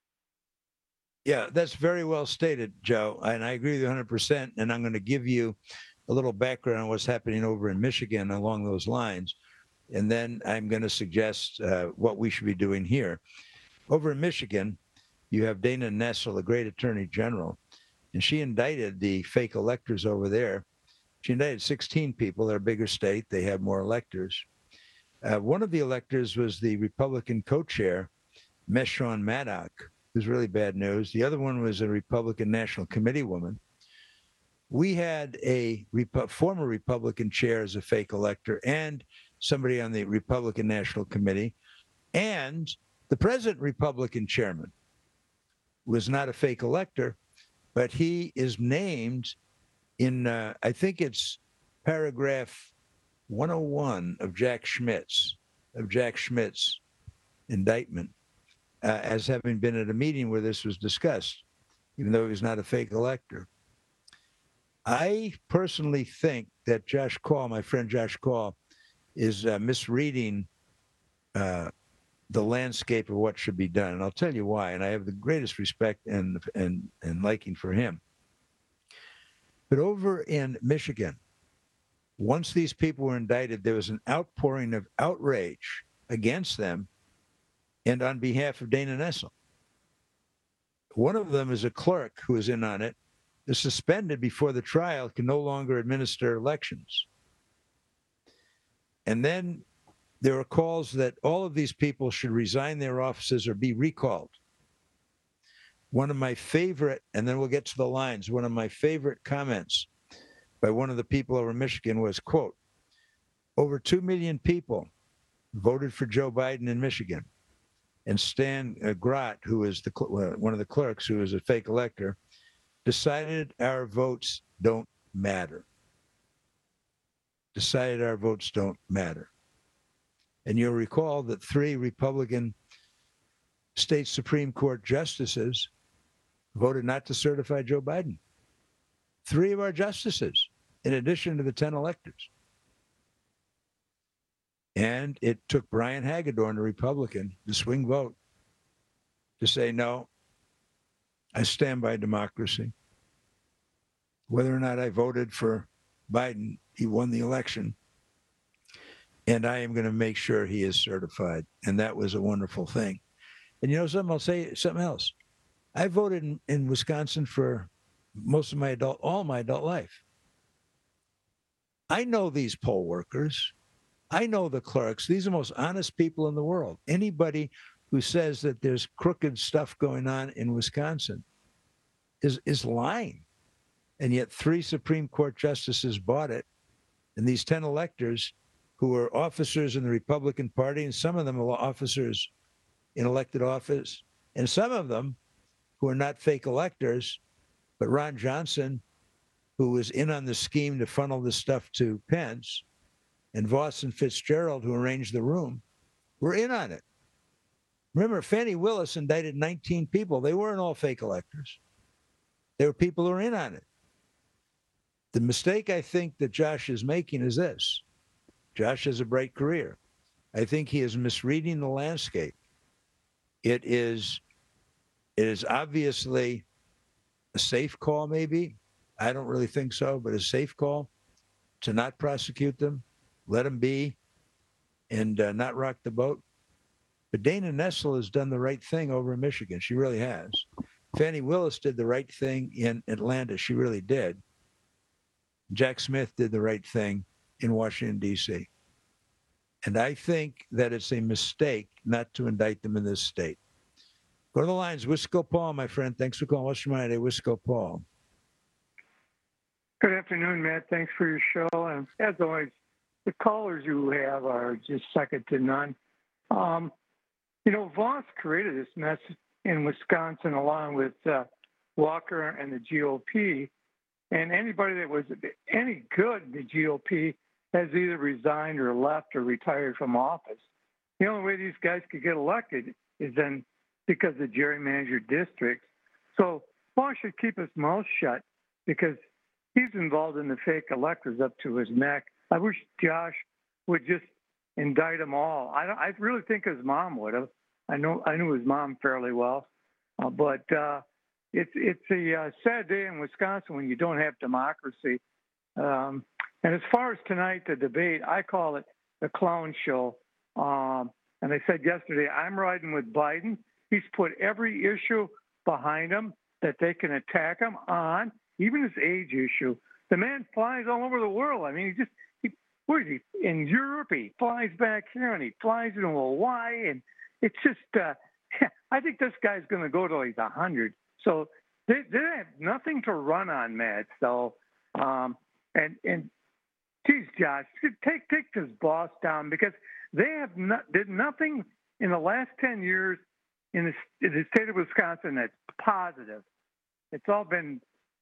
Yeah, that's very well stated, Joe, and I agree with you 100%, and I'm going to give you a little background on what's happening over in Michigan along those lines, and then I'm going to suggest what we should be doing here. Over in Michigan, you have Dana Nessel, the great attorney general, and she indicted the fake electors over there. She indicted 16 people. They're a bigger state. They have more electors. One of the electors was the Republican co-chair, Meshawn Maddock, who's really bad news. The other one was a Republican National Committee woman. We had a former Republican chair as a fake elector and somebody on the Republican National Committee, and the present Republican chairman was not a fake elector, but he is named in, I think it's paragraph 101 of Jack Schmidt's indictment as having been at a meeting where this was discussed, even though he was not a fake elector. I personally think that Josh Call, my friend Josh Call, is misreading the landscape of what should be done. And I'll tell you why. And I have the greatest respect and liking for him. But over in Michigan, once these people were indicted, there was an outpouring of outrage against them and on behalf of Dana Nessel. One of them is a clerk who is in on it, is suspended before the trial, can no longer administer elections. And then there are calls that all of these people should resign their offices or be recalled. One of my favorite, and then we'll get to the lines, one of my favorite comments by one of the people over in Michigan was, quote, over 2 million people voted for Joe Biden in Michigan. And Stan Grott, who is one of the clerks, who is a fake elector, decided our votes don't matter. Decided our votes don't matter. And you'll recall that 3 Republican state Supreme Court justices voted not to certify Joe Biden. 3 of our justices, in addition to the 10 electors. And it took Brian Hagedorn, a Republican, the swing vote, to say, no, I stand by democracy. Whether or not I voted for Biden, he won the election. And I am going to make sure he is certified. And that was a wonderful thing. And you know something? I'll say something else. I voted in Wisconsin for all my adult life. I know these poll workers. I know the clerks. These are the most honest people in the world. Anybody who says that there's crooked stuff going on in Wisconsin is lying. And yet 3 Supreme Court justices bought it. And these 10 electors who were officers in the Republican Party, and some of them are officers in elected office, and some of them who are not fake electors, but Ron Johnson, who was in on the scheme to funnel this stuff to Pence, and Voss and Fitzgerald, who arranged the room, were in on it. Remember, Fannie Willis indicted 19 people. They weren't all fake electors. There were people who were in on it. The mistake I think that Josh is making is this. Josh has a bright career. I think he is misreading the landscape. It is obviously a safe call, maybe. I don't really think so, but a safe call to not prosecute them, let them be, and not rock the boat. But Dana Nessel has done the right thing over in Michigan. She really has. Fannie Willis did the right thing in Atlanta. She really did. Jack Smith did the right thing in Washington, D.C. And I think that it's a mistake not to indict them in this state. Go to the lines. Wisco Paul, my friend. Thanks for calling. What's your mind? Wisco Paul. Good afternoon, Matt. Thanks for your show. And as always, the callers you have are just second to none. Voss created this mess in Wisconsin along with Walker and the GOP. And anybody that was any good in the GOP has either resigned or left or retired from office. The only way these guys could get elected is then because of gerrymandered districts. So Voss should keep his mouth shut because he's involved in the fake electors up to his neck. I wish Josh would just indict them all. I really think his mom would have. I knew his mom fairly well, but it's a sad day in Wisconsin when you don't have democracy. And as far as tonight, the debate, I call it the clown show. And I said yesterday, I'm riding with Biden. He's put every issue behind him that they can attack him on, even his age issue. The man flies all over the world. I mean, where is he? In Europe, he flies back here, and he flies into Hawaii, and it's just, I think this guy's going to go till he's 100. So they have nothing to run on, Matt. So, and geez, Josh, take this boss down because they have did nothing in the last 10 years in the state of Wisconsin that's positive. It's all been,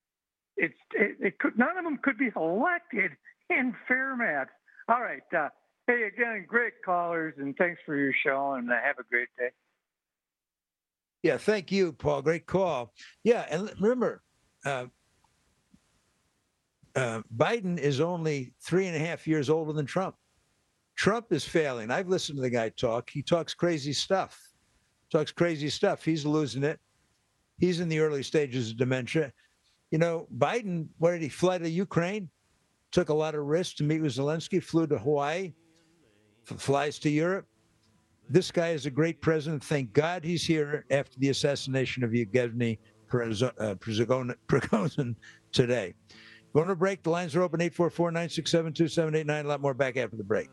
none of them could be elected in fair, Matt. All right. Hey, again, great callers, and thanks for your show, and have a great day. Yeah, thank you, Paul. Great call. Yeah, and remember, Biden is only 3.5 years older than Trump. Trump is failing. I've listened to the guy talk. He talks crazy stuff. He's losing it. He's in the early stages of dementia. Biden, where did he fly to Ukraine? Took a lot of risks to meet with Zelensky, flew to Hawaii, flies to Europe. This guy is a great president. Thank God he's here after the assassination of Yevgeny Prigozhin today. Going to break. The lines are open, 844-967-2789. A lot more back after the break.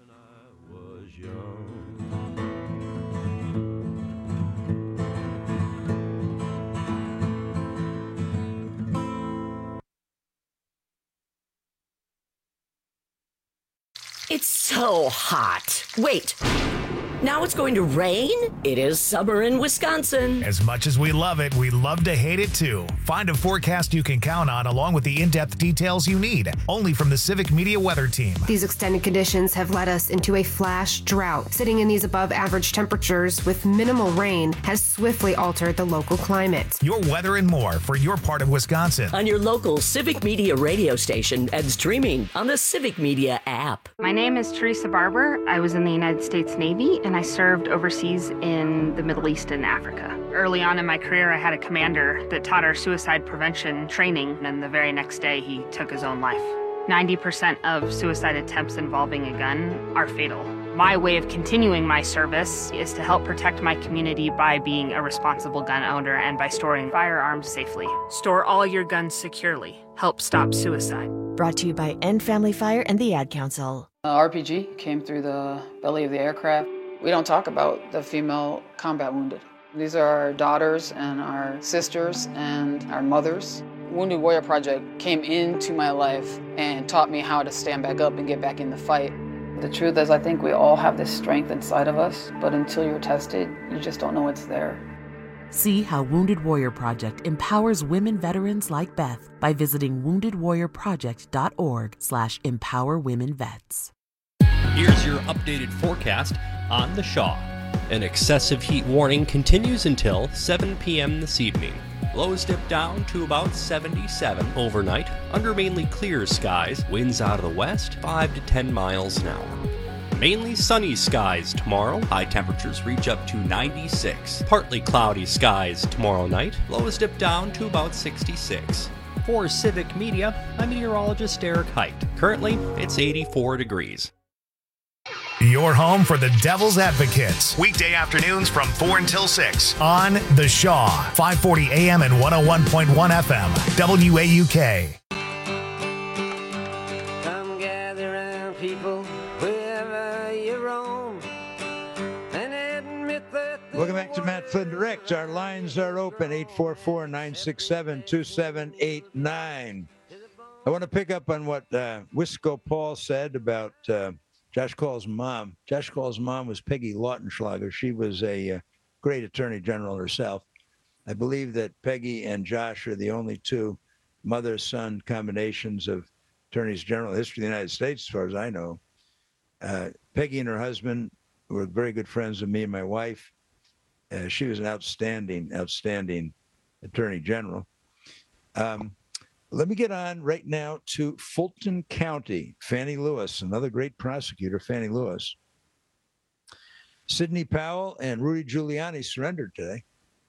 It's so hot. Wait. Now it's going to rain? It is summer in Wisconsin. As much as we love it, we love to hate it too. Find a forecast you can count on along with the in-depth details you need. Only from the Civic Media Weather Team. These extended conditions have led us into a flash drought. Sitting in these above average temperatures with minimal rain has swiftly altered the local climate. Your weather and more for your part of Wisconsin. On your local Civic Media radio station and streaming on the Civic Media app. My name is Teresa Barber. I was in the United States Navy and I served overseas in the Middle East and Africa. Early on in my career, I had a commander that taught our suicide prevention training, and the very next day, he took his own life. 90% of suicide attempts involving a gun are fatal. My way of continuing my service is to help protect my community by being a responsible gun owner and by storing firearms safely. Store all your guns securely. Help stop suicide. Brought to you by End Family Fire and the Ad Council. RPG came through the belly of the aircraft. We don't talk about the female combat wounded. These are our daughters and our sisters and our mothers. Wounded Warrior Project came into my life and taught me how to stand back up and get back in the fight. The truth is, I think we all have this strength inside of us, but until you're tested, you just don't know it's there. See how Wounded Warrior Project empowers women veterans like Beth by visiting woundedwarriorproject.org/empowerwomenvets. Here's your updated forecast on the Shaw. An excessive heat warning continues until 7 p.m. this evening. Lows dip down to about 77 overnight under mainly clear skies. Winds out of the west 5 to 10 miles an hour. Mainly sunny skies tomorrow. High temperatures reach up to 96. Partly cloudy skies tomorrow night. Lows dip down to about 66. For Civic Media, I'm meteorologist Eric Height. Currently, it's 84 degrees. Your home for the Devil's Advocates. Weekday afternoons from 4 until 6 on The Shaw, 540 AM and 101.1 FM, WAUK. Come gather around, people, wherever you roam, and admit that. Welcome back to Matt Flynn Direct. Our lines are open, 844-967-2789. I want to pick up on what Wisco Paul said about Josh Call's mom. Josh Call's mom was Peggy Lautenschlager. She was a great attorney general herself. I believe that Peggy and Josh are the only two mother-son combinations of attorneys general in the history of the United States, as far as I know. Peggy and her husband were very good friends with me and my wife. She was an outstanding attorney general. Let me get on right now to Fulton County. Fannie Lewis, another great prosecutor, Fannie Lewis. Sidney Powell and Rudy Giuliani surrendered today.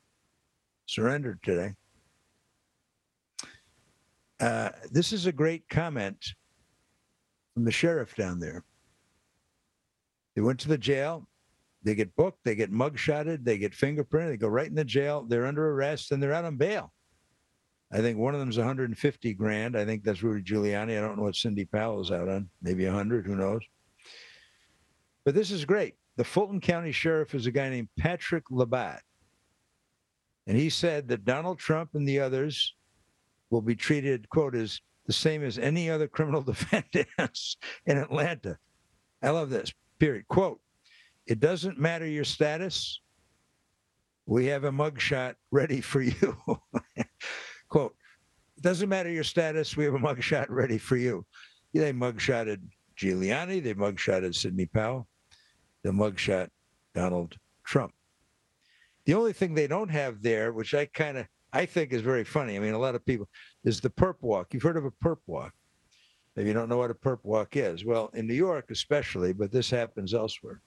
This is a great comment from the sheriff down there. They went to the jail. They get booked. They get mugshotted. They get fingerprinted. They go right in the jail. They're under arrest, and they're out on bail. I think one of them is $150,000. I think that's Rudy Giuliani. I don't know what Cindy Powell is out on. Maybe 100. Who knows? But this is great. The Fulton County Sheriff is a guy named Patrick Labatt. And he said that Donald Trump and the others will be treated, quote, as the same as any other criminal defendants in Atlanta. I love this, period. Quote, it doesn't matter your status. We have a mugshot ready for you. Quote, it doesn't matter your status. We have a mugshot ready for you. They mugshotted Giuliani. They mugshotted Sidney Powell. They mugshot Donald Trump. The only thing they don't have there, which I think is very funny. I mean, a lot of people, is the perp walk. You've heard of a perp walk. Maybe you don't know what a perp walk is. Well, in New York especially, but this happens elsewhere.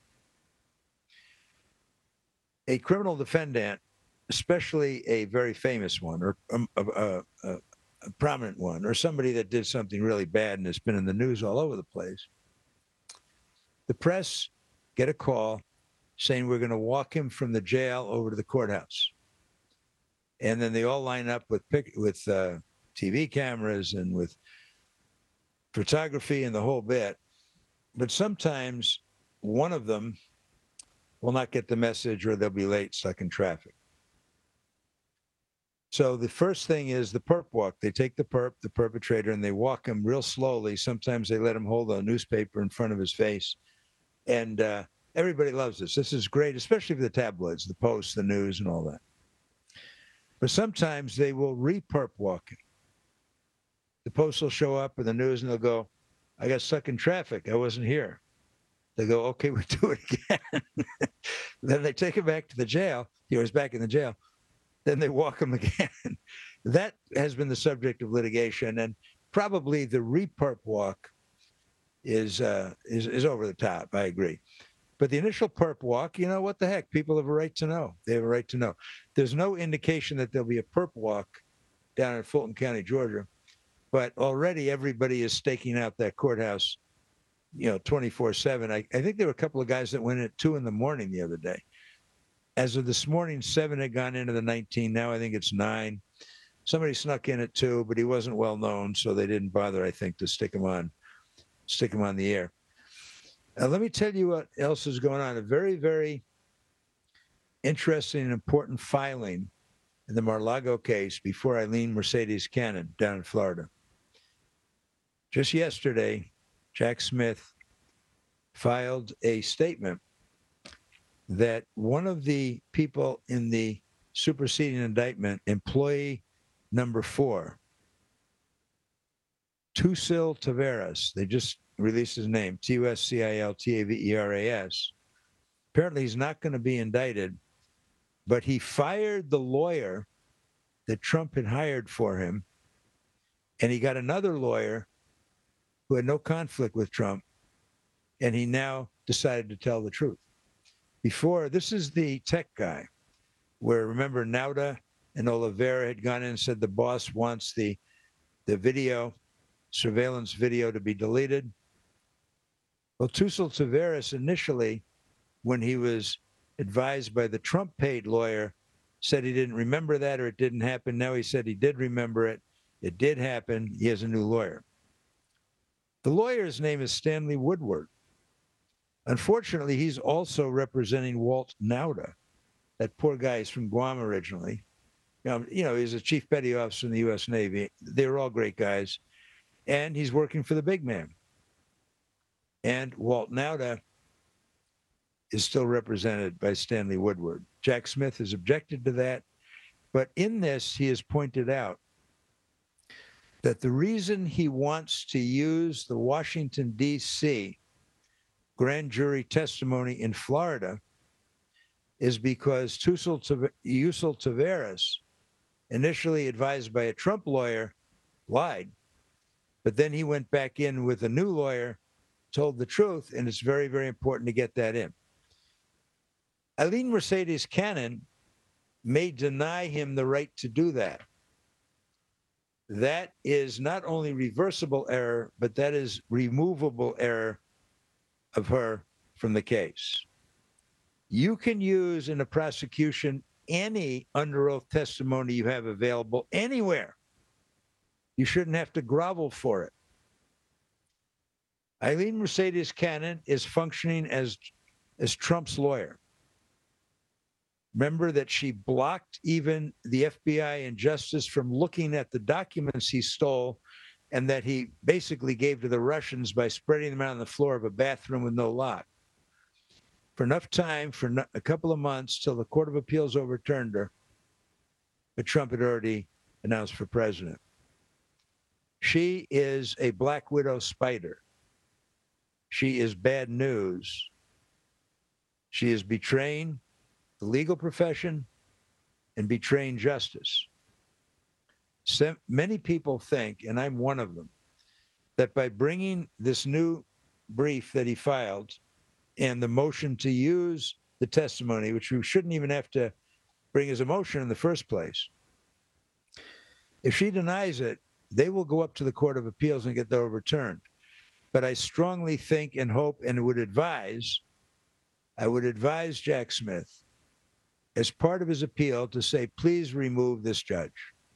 A criminal defendant, especially a very famous one or a prominent one or somebody that did something really bad and it's been in the news all over the place, the press get a call saying we're going to walk him from the jail over to the courthouse. And then they all line up with TV cameras and with photography and the whole bit. But sometimes one of them will not get the message or they'll be late, stuck in traffic. So the first thing is the perp walk. They take the perpetrator, and they walk him real slowly. Sometimes they let him hold a newspaper in front of his face. And everybody loves this. This is great, especially for the tabloids, the Post, the News, and all that. But sometimes they will re-perp walk him. The Post will show up in the news, and they'll go, I got stuck in traffic. I wasn't here. They go, okay, we'll do it again. Then they take him back to the jail. He was back in the jail. Then they walk him again. That has been the subject of litigation, and probably the re-perp walk is over the top. I agree. But the initial perp walk, you know, what the heck? People have a right to know. They have a right to know. There's no indication that there'll be a perp walk down in Fulton County, Georgia. But already everybody is staking out that courthouse, 24/7. I think there were a couple of guys that went in at 2 a.m. the other day. As of this morning, 7 had gone into the 19. Now I think it's 9. Somebody snuck in at 2, but he wasn't well known, so they didn't bother, I think, to stick him on the air. Let me tell you what else is going on. A very, very interesting and important filing in the Mar-a-Lago case before Eileen Mercedes Cannon down in Florida. Just yesterday, Jack Smith filed a statement that one of the people in the superseding indictment, employee number 4, Tusil Taveras. They just released his name, Tusil-Taveras. Apparently, he's not going to be indicted, but he fired the lawyer that Trump had hired for him, and he got another lawyer who had no conflict with Trump, and he now decided to tell the truth. Before, this is the tech guy, where, remember, Nauta and Oliveira had gone in and said the boss wants the video, surveillance video, to be deleted. Well, Tusil Taveras initially, when he was advised by the Trump-paid lawyer, said he didn't remember that or it didn't happen. Now he said he did remember it. It did happen. He has a new lawyer. The lawyer's name is Stanley Woodward. Unfortunately, he's also representing Walt Nauta. That poor guy is from Guam originally. He's a chief petty officer in the U.S. Navy. They were all great guys. And he's working for the big man. And Walt Nauta is still represented by Stanley Woodward. Jack Smith has objected to that. But in this, he has pointed out that the reason he wants to use the Washington, D.C. grand jury testimony in Florida is because Tusil Taveras, initially advised by a Trump lawyer, lied. But then he went back in with a new lawyer, told the truth, and it's very, very important to get that in. Eileen Mercedes Cannon may deny him the right to do that. That is not only reversible error, but that is removable error of her from the case. You can use in a prosecution any under oath testimony you have available anywhere. You shouldn't have to grovel for it. Eileen Mercedes Cannon is functioning as Trump's lawyer. Remember that she blocked even the FBI and Justice from looking at the documents he stole and that he basically gave to the Russians by spreading them out on the floor of a bathroom with no lock. For enough time, for a couple of months, till the Court of Appeals overturned her, but Trump had already announced for president. She is a Black Widow spider. She is bad news. She is betraying the legal profession and betraying justice. So many people think, and I'm one of them, that by bringing this new brief that he filed and the motion to use the testimony, which we shouldn't even have to bring as a motion in the first place, if she denies it, they will go up to the Court of Appeals and get that overturned. But I strongly think and hope and would advise Jack Smith, as part of his appeal, to say, please remove this judge.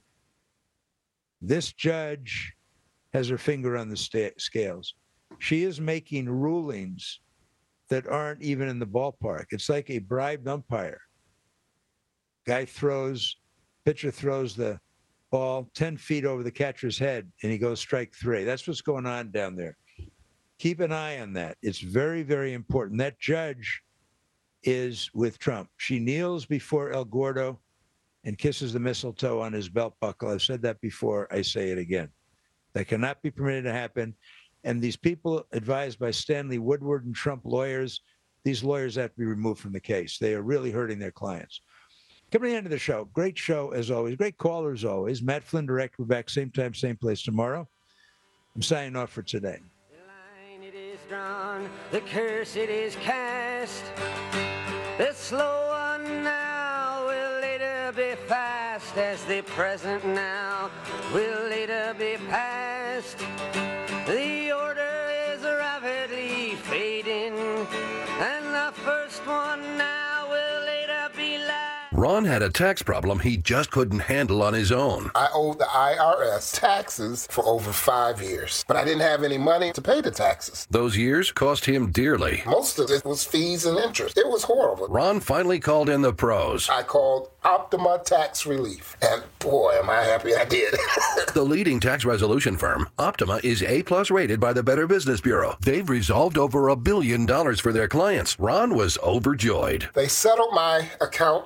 This judge has her finger on the scales. She is making rulings that aren't even in the ballpark. It's like a bribed umpire. Pitcher throws the ball 10 feet over the catcher's head, and he goes strike 3. That's what's going on down there. Keep an eye on that. It's very, very important. That judge is with Trump. She kneels before El Gordo and kisses the mistletoe on his belt buckle. I've said that before. I say it again. That cannot be permitted to happen. And these people advised by Stanley Woodward and Trump lawyers, these lawyers have to be removed from the case. They are really hurting their clients. Coming to the end of the show, great show as always. Great caller as always. Matt Flynn Direct. We're back same time, same place tomorrow. I'm signing off for today. The line it is drawn, the curse it is cast. The slow one now will later be fast, as the present now will later be past. The order is rapidly fading, and the first one now will later be last. Ron had a tax problem he just couldn't handle on his own. I owed the IRS taxes for over 5 years, but I didn't have any money to pay the taxes. Those years cost him dearly. Most of it was fees and interest. It was horrible. Ron finally called in the pros. I called Optima Tax Relief, and boy, am I happy I did. The leading tax resolution firm, Optima, is A+ rated by the Better Business Bureau. They've resolved over $1 billion for their clients. Ron was overjoyed. They settled my account with IRS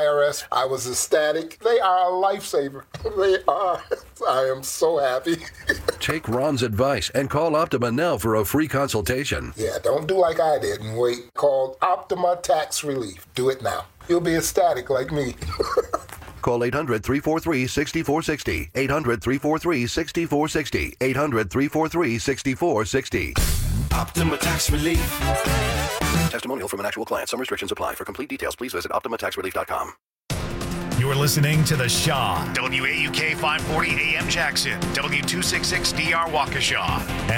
IRS. I was ecstatic. They are a lifesaver. They are. I am so happy. Take Ron's advice and call Optima now for a free consultation. Yeah, don't do like I did and wait. Call Optima Tax Relief. Do it now. You'll be ecstatic like me. Call 800-343-6460. 800-343-6460. 800-343-6460. Optima Tax Relief. Testimonial from an actual client. Some restrictions apply. For complete details, please visit OptimaTaxRelief.com. You're listening to The Shaw. WAUK 540 AM Jackson. W266DR Waukesha.